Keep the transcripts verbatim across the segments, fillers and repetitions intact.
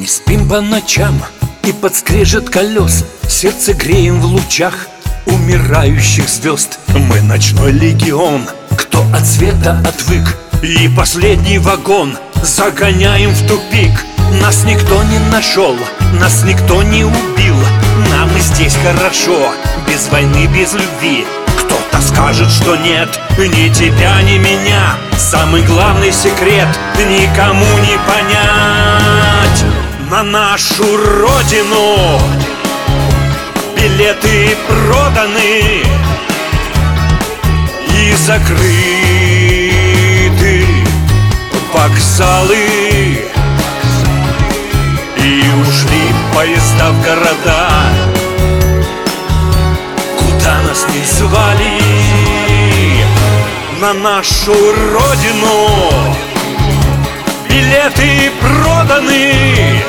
Не спим по ночам, и под скрежет колес сердце греем в лучах умирающих звезд. Мы ночной легион, кто от света отвык, и последний вагон загоняем в тупик. Нас никто не нашел, нас никто не убил, нам и здесь хорошо, без войны, без любви. Кто-то скажет, что нет, ни тебя, ни меня. Самый главный секрет никому не понять. На нашу родину билеты проданы и закрыты вокзалы, и ушли поезда в города, куда нас не звали. На нашу родину билеты проданы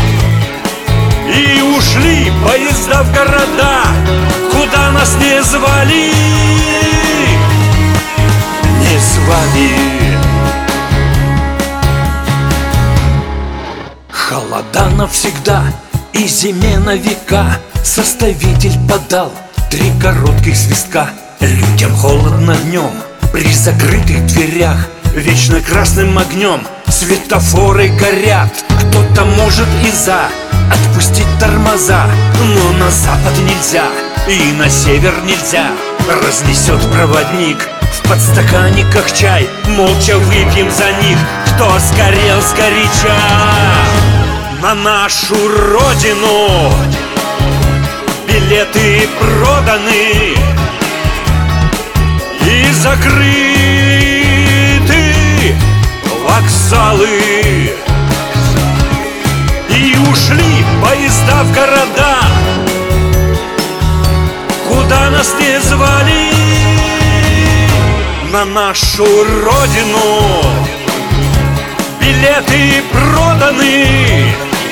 и ушли поезда в города, куда нас не звали. Не звали. Холода навсегда и зиме на века составитель подал три коротких свистка. Людям холодно днем при закрытых дверях, вечно красным огнем светофоры горят. Кто-то может и за отпустить тормоза, но на запад нельзя и на север нельзя. Разнесет проводник в подстаканниках чай, молча выпьем за них, кто сгорел сгоряча. На нашу родину билеты проданы и закрыты вокзалы, и ушли поезда в города, куда нас не звали. На нашу родину билеты проданы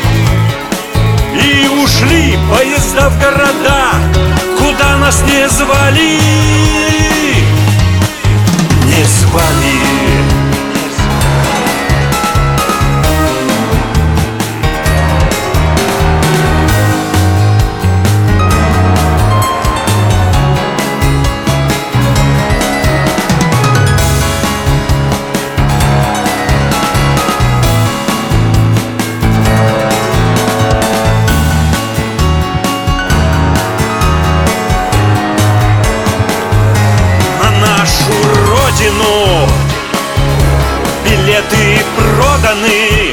и ушли поезда в города, куда нас не звали. Не звали. Билеты проданы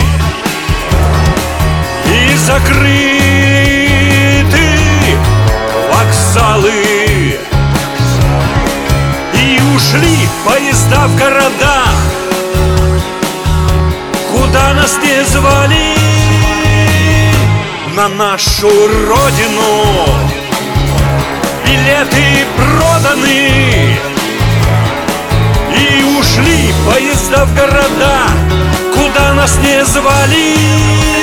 и закрыты вокзалы, и ушли поезда в города, куда нас не звали. На нашу родину билеты проданы и ушли поезда в города, куда нас не звали.